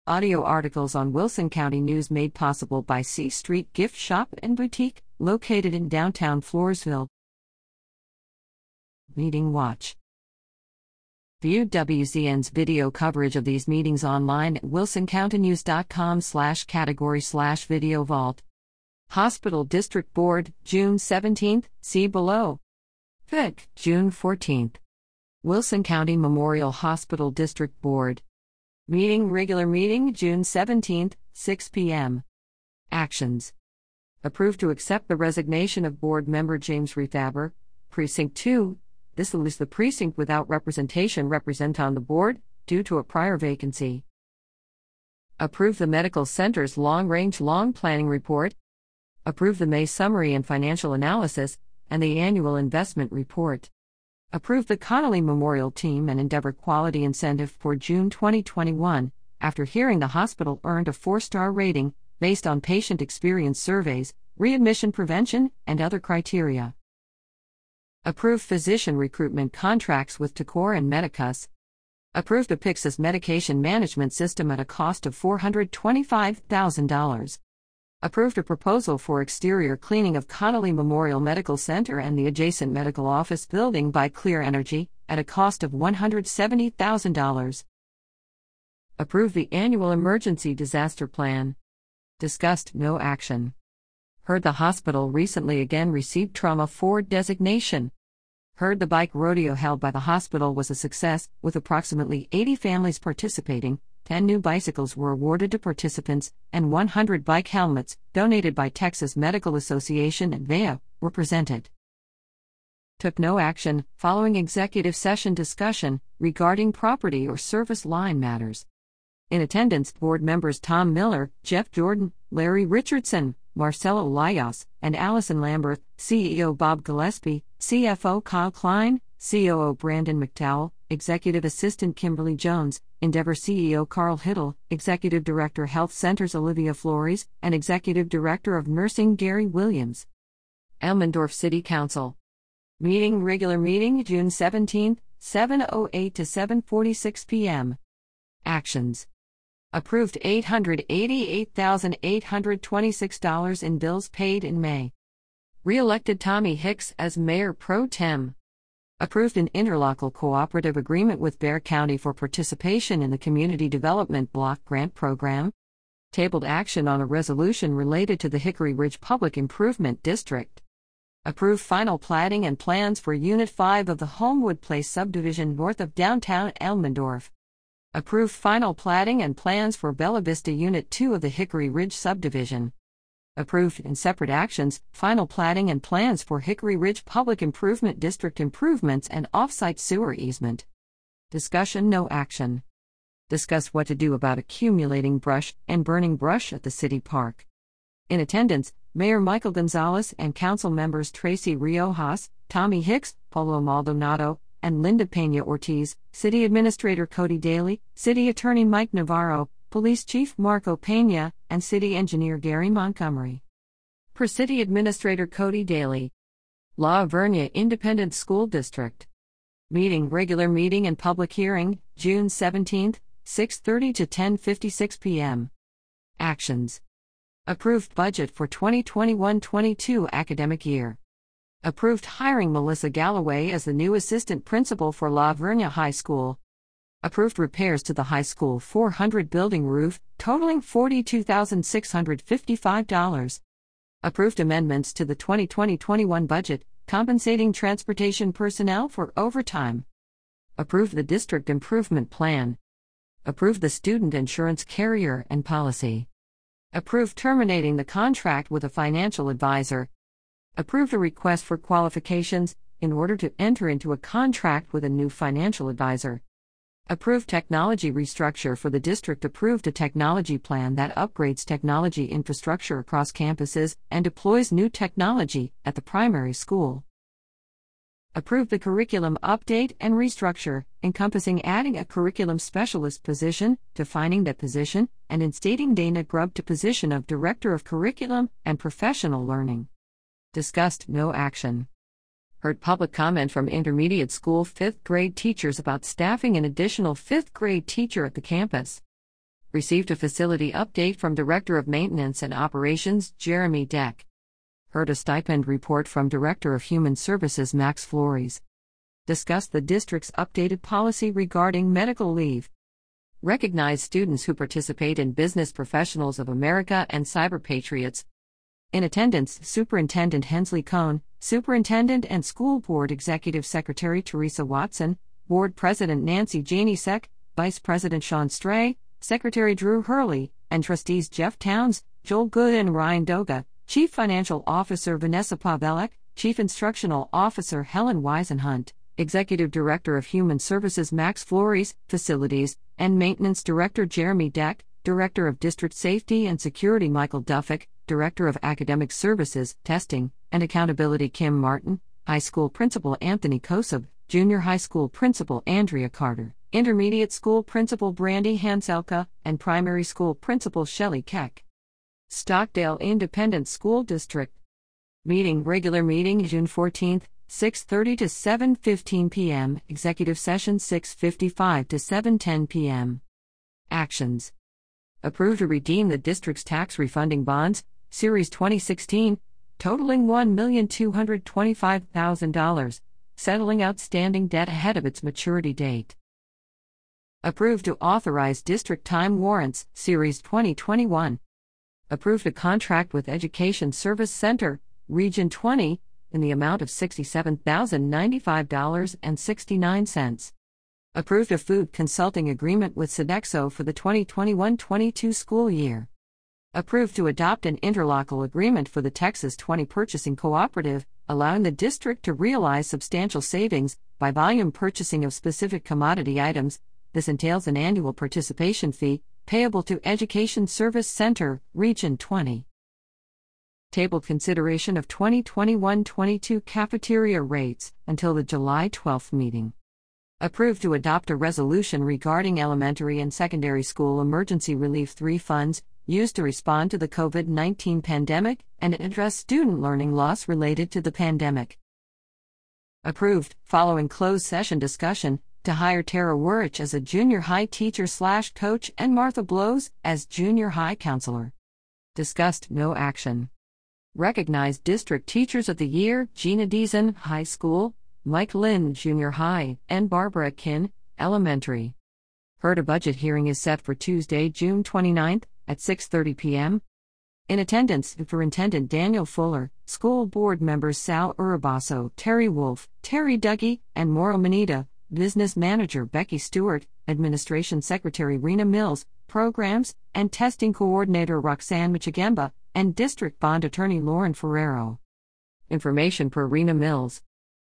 Audio articles on Wilson County News made possible by C Street Gift Shop and Boutique, located in downtown Floresville. Meeting Watch. View WCN's video coverage of these meetings online at wilsoncountynews.com/category/video vault. Hospital District Board, June 17, see below. FIC, June 14. Wilson County Memorial Hospital District Board. Regular meeting, June 17, 6 p.m. Actions. Approve to accept the resignation of Board Member James Refaber, Precinct 2. This leaves the precinct without representation represent on the board, due to a prior vacancy. Approve the Medical Center's Long-Range Long Planning Report. Approve the May Summary and Financial Analysis, and the Annual Investment Report. Approve the Connolly Memorial Team and Endeavor Quality Incentive for June 2021, after hearing the hospital earned a 4-star rating, based on patient experience surveys, readmission prevention, and other criteria. Approve physician recruitment contracts with Tecor and Medicus. Approve the Pyxis medication management system at a cost of $425,000. Approved a proposal for exterior cleaning of Connolly Memorial Medical Center and the adjacent medical office building by Clear Energy, at a cost of $170,000. Approved the annual emergency disaster plan. Discussed no action. Heard the hospital recently again received Trauma 4 designation. Heard the bike rodeo held by the hospital was a success, with approximately 80 families participating. 10 new bicycles were awarded to participants, and 100 bike helmets, donated by Texas Medical Association and VEA, were presented. Took no action, following executive session discussion, regarding property or service line matters. In attendance, board members Tom Miller, Jeff Jordan, Larry Richardson, Marcelo Layas, and Allison Lamberth, CEO Bob Gillespie, CFO Kyle Klein, COO Brandon McDowell, Executive Assistant Kimberly Jones, Endeavor CEO Carl Hiddle, Executive Director Health Centers Olivia Flores, and Executive Director of Nursing Gary Williams. Elmendorf City Council. Regular meeting, June 17, 7:08 to 7:46 p.m. Actions. Approved $888,826 in bills paid in May. Re-elected Tommy Hicks as Mayor Pro Tem. Approved an interlocal cooperative agreement with Bexar County for participation in the Community Development Block Grant Program. Tabled action on a resolution related to the Hickory Ridge Public Improvement District. Approved final platting and plans for Unit 5 of the Homewood Place subdivision north of downtown Elmendorf. Approved final platting and plans for Bella Vista Unit 2 of the Hickory Ridge subdivision. Approved in separate actions, final platting and plans for Hickory Ridge Public Improvement District improvements and off-site sewer easement. Discussion no action. Discuss what to do about accumulating brush and burning brush at the city park. In attendance, Mayor Michael Gonzalez and council members Tracy Riojas, Tommy Hicks, Paulo Maldonado, and Linda Peña Ortiz, City Administrator Cody Daly, City Attorney Mike Navarro, Police Chief Marco Peña, and City Engineer Gary Montgomery. Per City Administrator Cody Daly. La Vernia Independent School District. Regular meeting and public hearing, June 17, 6:30 to 10:56 p.m. Actions. Approved budget for 2021-22 academic year. Approved hiring Melissa Galloway as the new assistant principal for La Vernia High School. Approved repairs to the high school 400 building roof, totaling $42,655. Approved amendments to the 2020-21 budget, compensating transportation personnel for overtime. Approved the district improvement plan. Approved the student insurance carrier and policy. Approved terminating the contract with a financial advisor. Approved a request for qualifications in order to enter into a contract with a new financial advisor. Approved technology restructure for the district. Approved a technology plan that upgrades technology infrastructure across campuses and deploys new technology at the primary school. Approved the curriculum update and restructure, encompassing adding a curriculum specialist position, defining that position, and instating Dana Grubb to position of Director of Curriculum and Professional Learning. Discussed no action. Heard public comment from intermediate school 5th grade teachers about staffing an additional 5th grade teacher at the campus. Received a facility update from Director of Maintenance and Operations Jeremy Deck. Heard a stipend report from Director of Human Services Max Flores. Discussed the district's updated policy regarding medical leave. Recognized students who participate in Business Professionals of America and Cyber Patriots. In attendance, Superintendent Hensley Cohn, Superintendent and School Board Executive Secretary Teresa Watson, Board President Nancy Janisek, Vice President Sean Stray, Secretary Drew Hurley, and Trustees Jeff Towns, Joel Good and Ryan Doga, Chief Financial Officer Vanessa Pavelek, Chief Instructional Officer Helen Weisenhunt, Executive Director of Human Services Max Flores, Facilities and Maintenance Director Jeremy Deck, Director of District Safety and Security Michael Duffick, Director of Academic Services, Testing, and Accountability Kim Martin, High School Principal Anthony Kosub, Junior High School Principal Andrea Carter, Intermediate School Principal Brandy Hanselka, and Primary School Principal Shelley Keck. Stockdale Independent School District. Regular meeting June 14, 6:30 to 7:15 p.m., Executive Session 6:55 to 7:10 p.m. Actions. Approve to redeem the district's tax refunding bonds, Series 2016, totaling $1,225,000, settling outstanding debt ahead of its maturity date. Approved to authorize district time warrants, Series 2021. Approved a contract with Education Service Center, Region 20, in the amount of $67,095.69. Approved a food consulting agreement with Sodexo for the 2021-22 school year. Approved to adopt an interlocal agreement for the Texas 20 Purchasing Cooperative, allowing the district to realize substantial savings by volume purchasing of specific commodity items. This entails an annual participation fee, payable to Education Service Center, Region 20. Tabled consideration of 2021-22 cafeteria rates until the July 12 meeting. Approved to adopt a resolution regarding elementary and secondary school emergency relief 3 funds, used to respond to the COVID-19 pandemic and address student learning loss related to the pandemic. Approved, following closed session discussion, to hire Tara Wurich as a junior high teacher/coach and Martha Blows as junior high counselor. Discussed, no action. Recognized District Teachers of the Year Gina Deason, High School, Mike Lynn, Junior High, and Barbara Kin, Elementary. Heard a budget hearing is set for Tuesday, June 29, at 6:30 p.m. In attendance, Superintendent Daniel Fuller, School Board members Sal Urabaso, Terry Wolf, Terry Dougie, and Mauro Manita, Business Manager Becky Stewart, Administration Secretary Rena Mills, Programs and Testing Coordinator Roxanne Michigemba, and District Bond Attorney Lauren Ferrero. Information per Rena Mills.